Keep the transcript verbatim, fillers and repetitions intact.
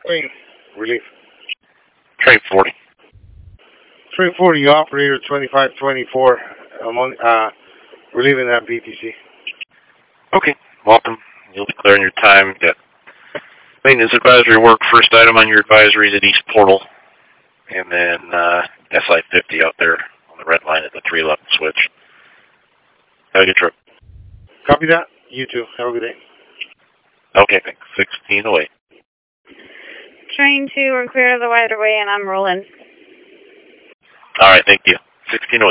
Train, relief. Train forty. Train forty, operator twenty-five twenty-four, among, uh, relieving that B T C. Okay, welcome. You'll be clearing your time. Got maintenance advisory work, first item on your advisory is at East Portal. And then uh, S I fifty out there on the red line at the three eleven switch. Have a good trip. Copy that. You too. Have a good day. Okay, thanks. sixteen oh eight. Train two, we're clear to the waterway and I'm rolling. All right, thank you. sixteen oh eight.